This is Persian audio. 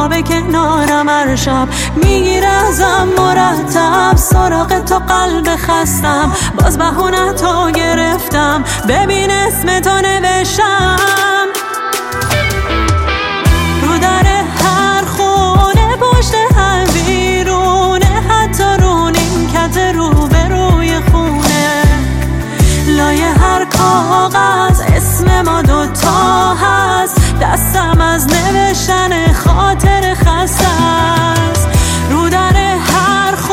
خواب کنارم هر شب میگیره ازم مرتب سراغ تو قلب خستم باز بهونه تو گرفتم ببین اسم تو نوشتم رو در هر خونه پشت هر بیرونه حتی رو نیمکت رو به روی خونه لایه هر کاغذ اسم ما دوتا هست دستم از